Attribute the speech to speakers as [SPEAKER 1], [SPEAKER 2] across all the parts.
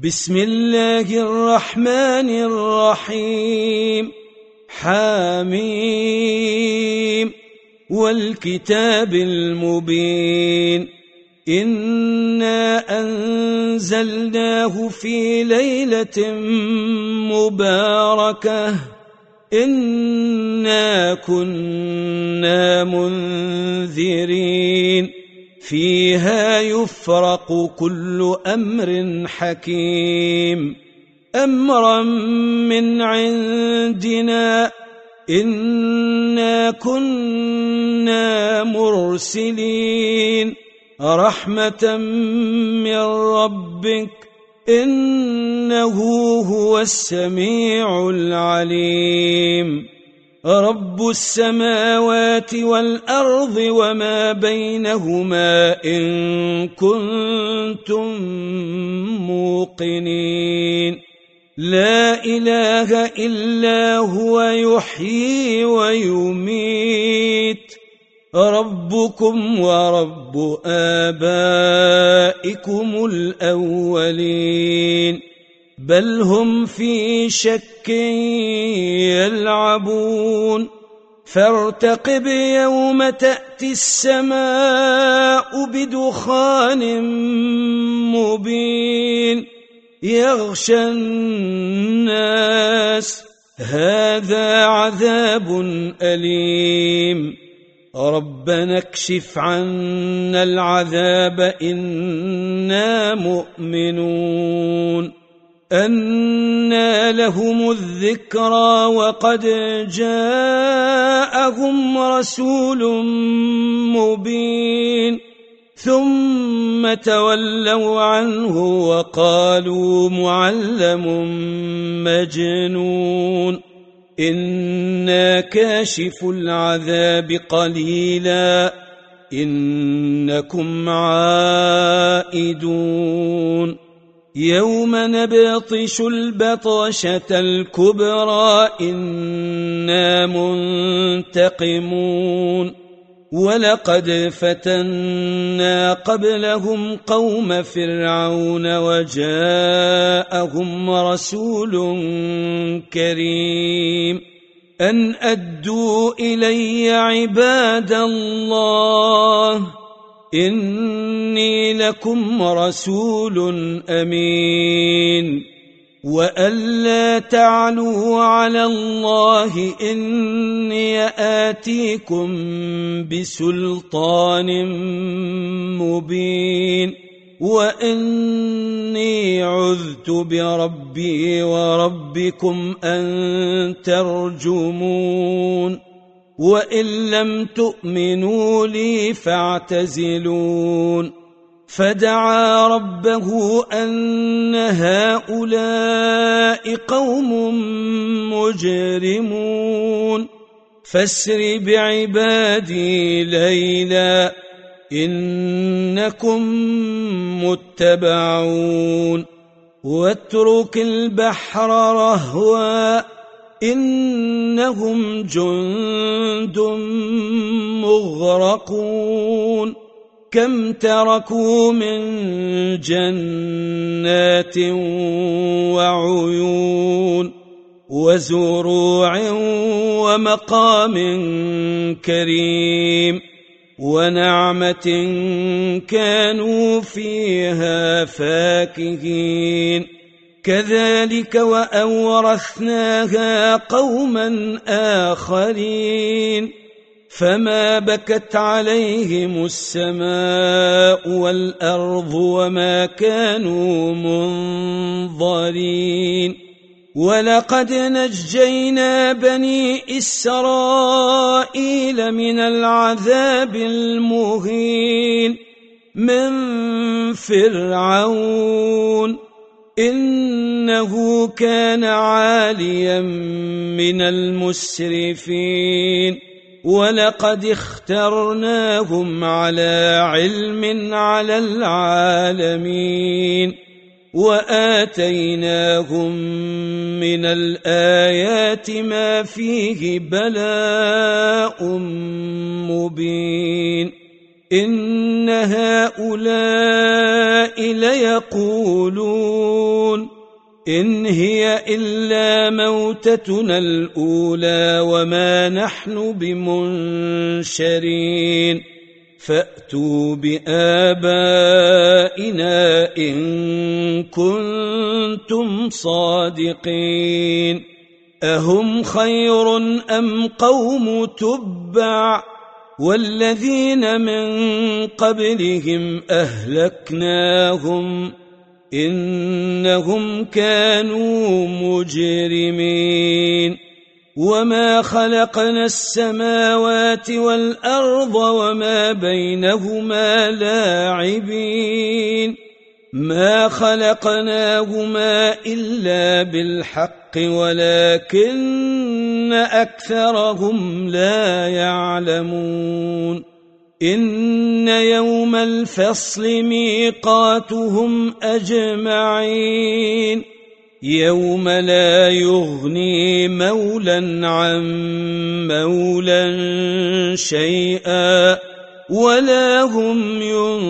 [SPEAKER 1] بسم الله الرحمن الرحيم. حميم والكتاب المبين. إنا أنزلناه في ليلة مباركة إنا كنا منذرين فيها يفرق كل أمر حكيم أمرا من عندنا إنا كنا مرسلين رحمة من ربك إنه هو السميع العليم. رب السماوات والأرض وما بينهما إن كنتم موقنين. لا إله إلا هو يحيي ويميت ربكم ورب آبائكم الأولين بل هم في شك يلعبون. فارتقب يوم تأتي السماء بدخان مبين يغشى الناس هذا عذاب أليم. ربنا اكشف عنا العذاب إنا مؤمنون. أنى لهم الذكرى وقد جاءهم رسول مبين ثم تولوا عنه وقالوا معلم مجنون. إنا كاشف العذاب قليلا إنكم عائدون. يوم نبطش البطشة الكبرى إنا منتقمون. ولقد فتنا قبلهم قوم فرعون وجاءهم رسول كريم أن أدوا إلي عباد الله إني لكم رسول أمين وألا تعلوا على الله إني آتيكم بسلطان مبين وإني عذت بربي وربكم أن ترجمون. وإن لم تؤمنوا لي فاعتزلون. فدعا ربه أن هؤلاء قوم مجرمون فاسر بعبادي ليلا إنكم متبعون. واترك البحر رهوا إنهم جند مغرقون. كم تركوا من جنات وعيون وزروع ومقام كريم ونعمة كانوا فيها فاكهين. كذلك وأورثناها قوما آخرين فما بكت عليهم السماء والأرض وما كانوا منظرين. ولقد نجينا بني إسرائيل من العذاب المهين من فرعون إنه كان عاليا من المسرفين. ولقد اخترناهم على علم على العالمين وآتيناهم من الآيات ما فيه بلاء مبين. إن هؤلاء ليقولون إن هي إلا موتتنا الأولى وما نحن بمنشرين فأتوا بآبائنا إن كنتم صادقين أهم خير أم قوم تبع والذين من قبلهم أهلكناهم إنهم كانوا مجرمين وما خلقنا السماوات والأرض وما بينهما لاعبين ما خلقناهما إلا بالحق ولكن أكثرهم لا يعلمون إن يوم الفصل ميقاتهم أجمعين يوم لا يغني مولا عن مولا شيئا ولا هم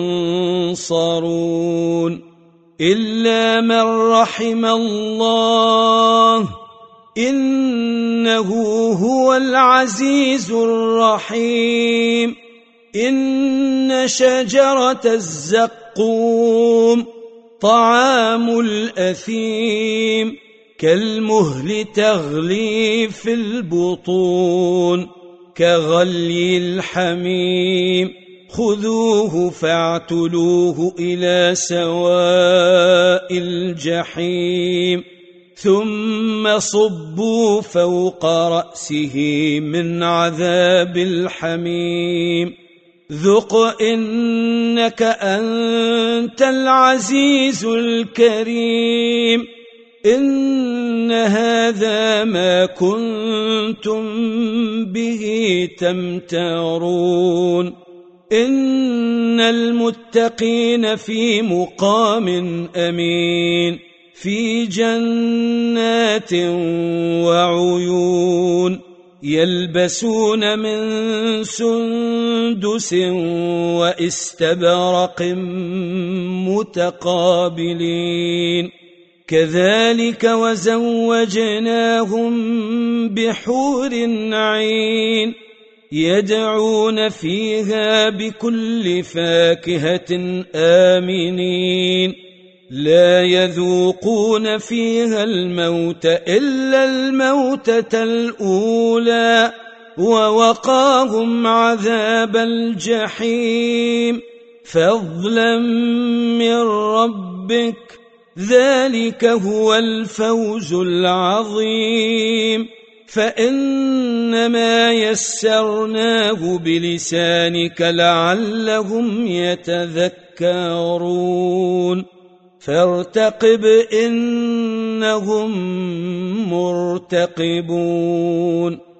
[SPEAKER 1] ينصرون إلا من رحم الله إنه هو العزيز الرحيم إن شجرة الزقوم طعام الأثيم كالمهل تغلي في البطون كغلي الحميم خذوه فاعتلوه إلى سواء الجحيم ثم صبوا فوق رأسه من عذاب الحميم ذق إنك أنت العزيز الكريم إن هذا ما كنتم به تمترون إن المتقين في مقام أمين في جنات وعيون يلبسون من سندس واستبرق متقابلين كذلك وزوجناهم بحور عين يدعون فيها بكل فاكهة آمنين لا يذوقون فيها الموت إلا الموتة الأولى ووقاهم عذاب الجحيم فضلا من ربك ذلك هو الفوز العظيم فإنما يسرناه بلسانك لعلهم يتذكرون فارتقب إنهم مرتقبون